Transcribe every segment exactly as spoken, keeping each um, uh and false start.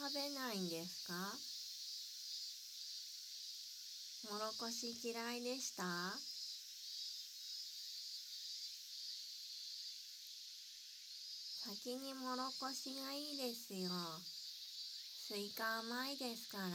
食べないんですか？もろこし嫌いでした？先にもろこしがいいですよ。スイカ甘いですから。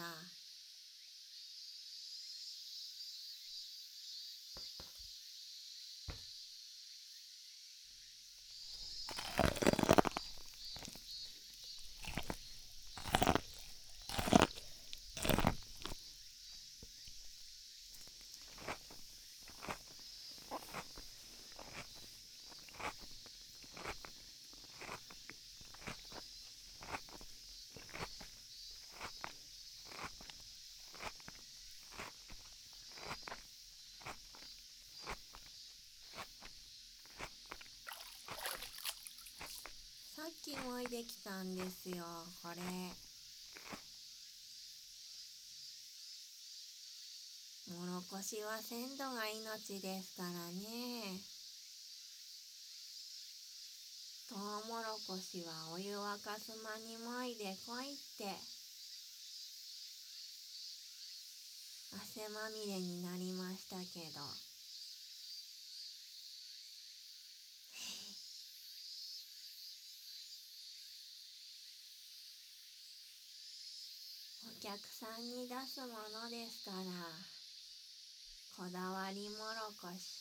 さっきもいできたんですよ、これ。もろこしは鮮度が命ですからね。とうもろこしはお湯沸かす間にもいでこいって。汗まみれになりましたけど。お客さんに出すものですから、こだわりもろこし。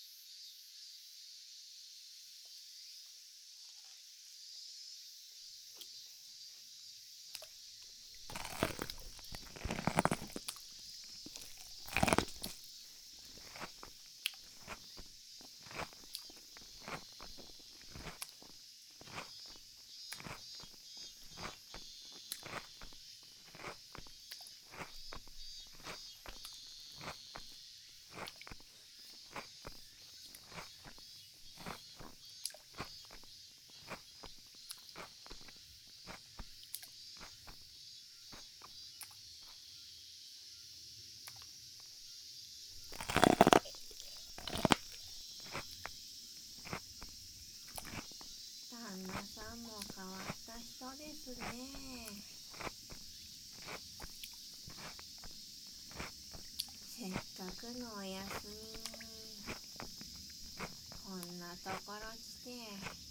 旦那さんも変わった人ですね。せっかくのお休みにこんなところ来て。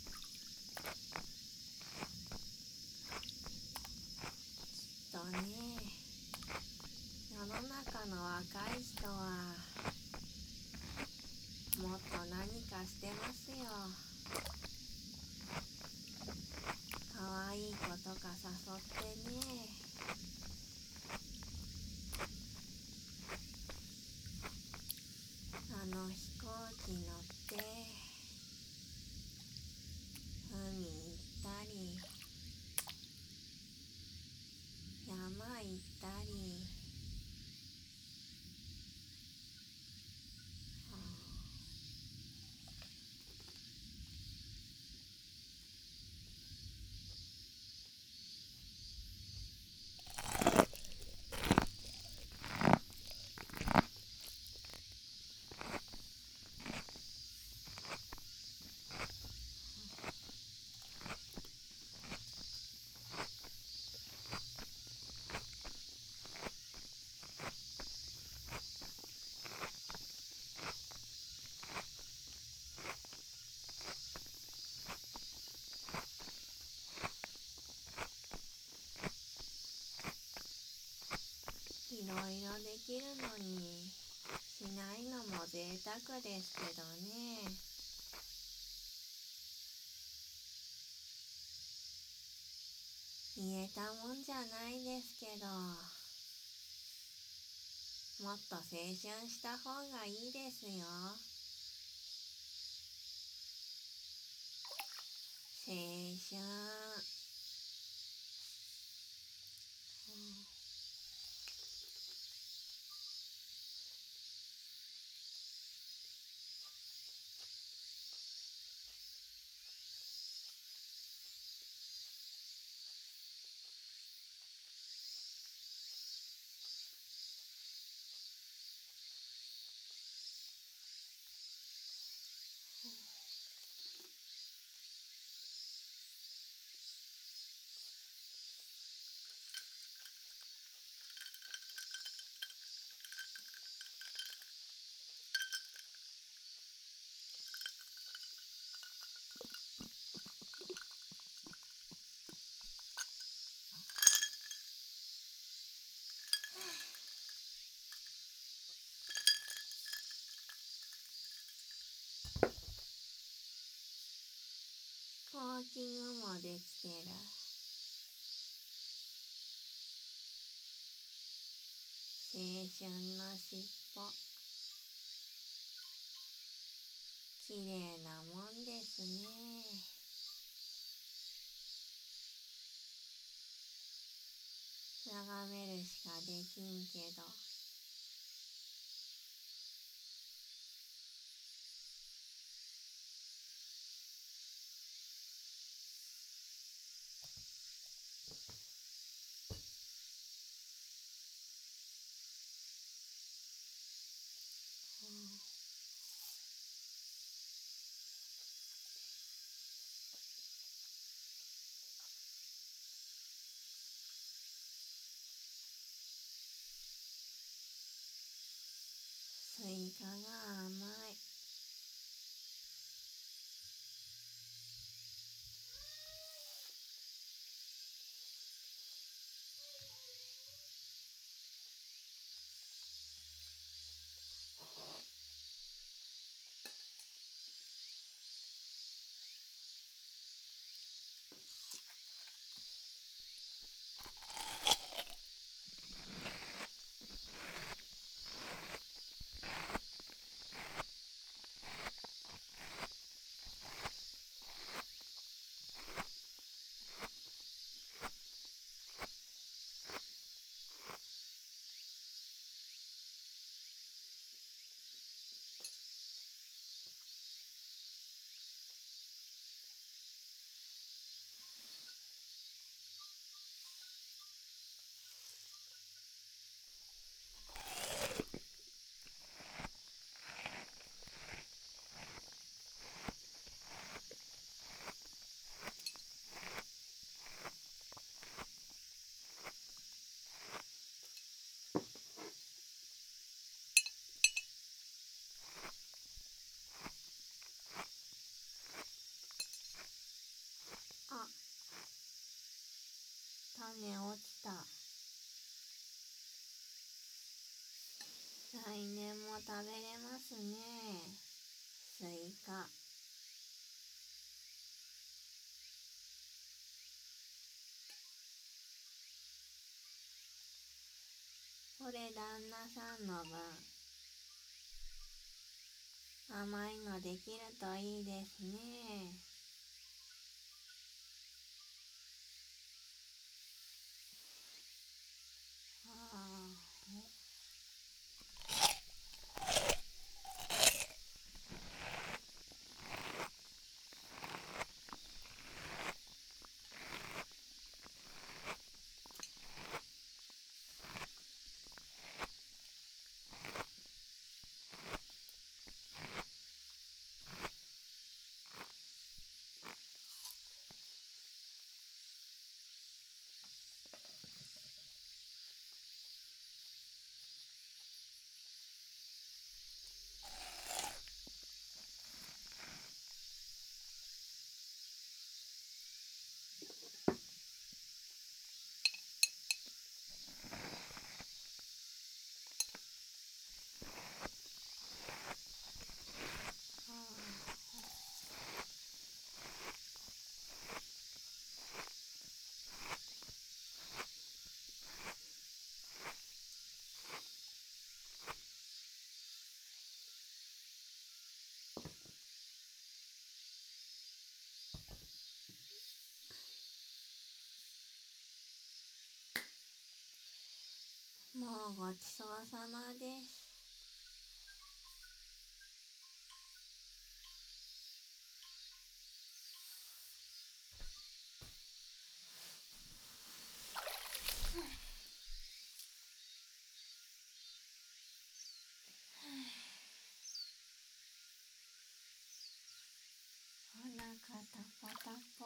きっとね、世の中の若い人はもっと何かしてますよ。かわいい子とか誘ってね。あの飛行機乗って海行ったり山行ったり、いろいろできるのにしないのも贅沢ですけどね。言えたもんじゃないですけど、もっと青春した方がいいですよ。青春。 もできてる。青春のしっぽ、きれいなもんですね。眺めるしかできんけど。スイカが甘い。あ、種落ちた。来年も食べれますね、スイカ。これ旦那さんの分。甘いのできるといいですね。ああ。もうごちそうさまです。おなかタポタポ。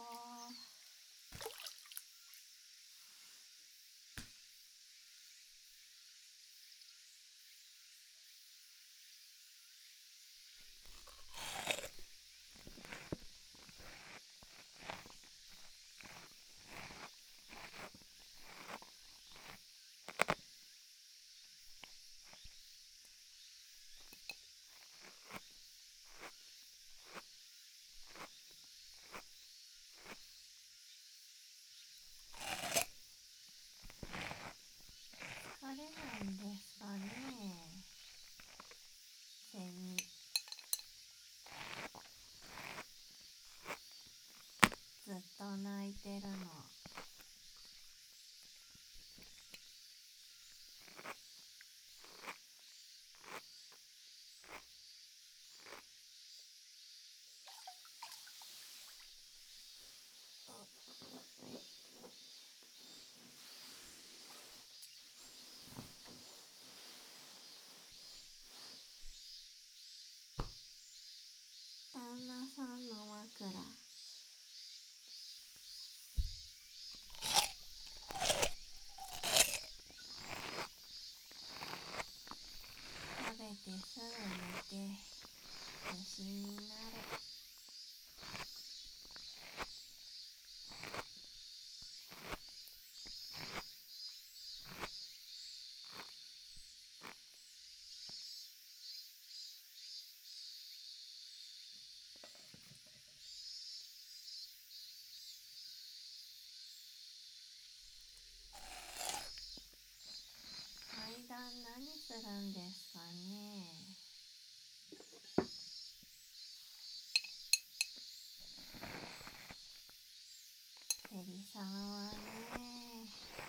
ペリ様はね、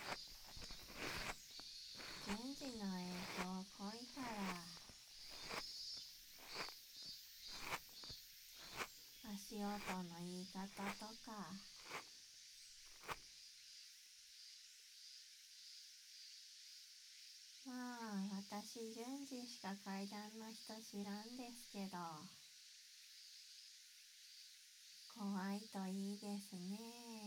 順次の影響濃いから、足音の言い方とか、まあ私順次しか階段の人知らんですけど、怖いといいですね。